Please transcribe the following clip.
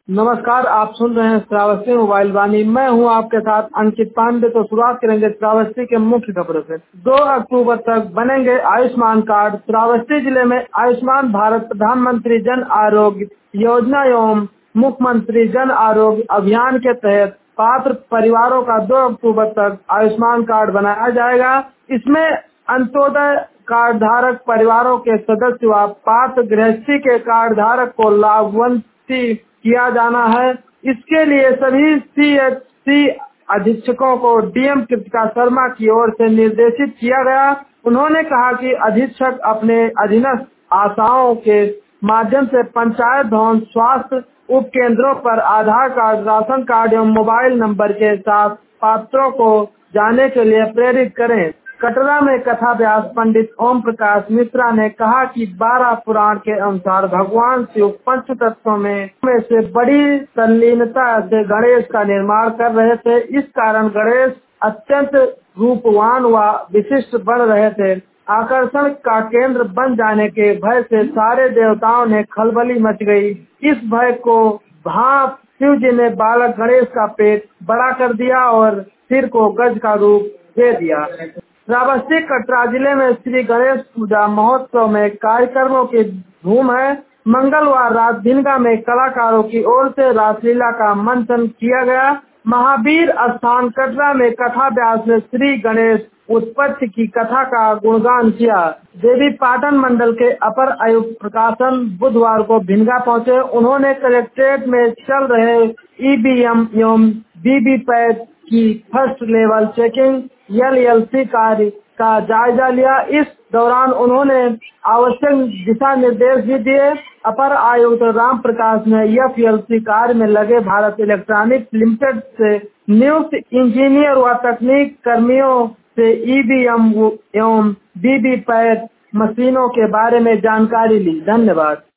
नमस्कार, आप सुन रहे हैं श्रावस्ती मोबाइल वाणी। मैं हूं आपके साथ अंकित पांडे। तो शुरुआत करेंगे श्रावस्ती के मुख्य खबरों से। 2 अक्टूबर तक बनेंगे आयुष्मान कार्ड। श्रावस्ती जिले में आयुष्मान भारत प्रधानमंत्री जन आरोग्य योजना एवं मुख्यमंत्री जन आरोग्य अभियान के तहत पात्र परिवारों का 2 अक्टूबर तक आयुष्मान कार्ड बनाया जाएगा। इसमें अंत्योदय कार्ड धारक परिवारों के सदस्य व पात्र गृहस्थी के कार्ड धारक को लाभान्वित किया जाना है। इसके लिए सभी सीएचसी अधीक्षकों को डीएम कृतिका शर्मा की ओर से निर्देशित किया गया। उन्होंने कहा कि अधीक्षक अपने अधीनस्थ आशाओं के माध्यम से पंचायत भवन स्वास्थ्य उप केंद्रों पर आधार कार्ड, राशन कार्ड एवं मोबाइल नंबर के साथ पात्रों को जाने के लिए प्रेरित करें। कटरा में कथा व्यास पंडित ओम प्रकाश मिश्रा ने कहा कि 12 पुराण के अनुसार भगवान शिव पंच तत्वों में से बड़ी तल्लीनता से गणेश का निर्माण कर रहे थे। इस कारण गणेश अत्यंत रूपवान व विशिष्ट बन रहे थे। आकर्षण का केंद्र बन जाने के भय से सारे देवताओं ने खलबली मच गई। इस भय को भाप शिव जी ने बालक गणेश का पेट बड़ा कर दिया और सिर को गज का रूप दे दिया। श्रावस्ती कटरा जिले में श्री गणेश पूजा महोत्सव में कार्यक्रमों की धूम है। मंगलवार रात भिनगा में कलाकारों की ओर से रासलीला का मंचन किया गया। महावीर स्थान कटरा में कथा व्यास ने श्री गणेश उत्पत्ति की कथा का गुणगान किया। देवी पाटन मंडल के अपर आयुक्त प्रकाशन बुधवार को भिनगा पहुंचे। उन्होंने कलेक्ट्रेट में चल रहे ईवीएम एवं वीवीपैट की फर्स्ट लेवल चेकिंग एलएलसी कार्य का जायजा लिया। इस दौरान उन्होंने आवश्यक दिशा निर्देश भी दिए। अपर आयुक्त राम प्रकाश ने एफएलसी कार्य में लगे भारत इलेक्ट्रॉनिक्स लिमिटेड से नियुक्त इंजीनियर व तकनीक कर्मियों से ईवीएम एवं वीवीपैट मशीनों के बारे में जानकारी ली। धन्यवाद।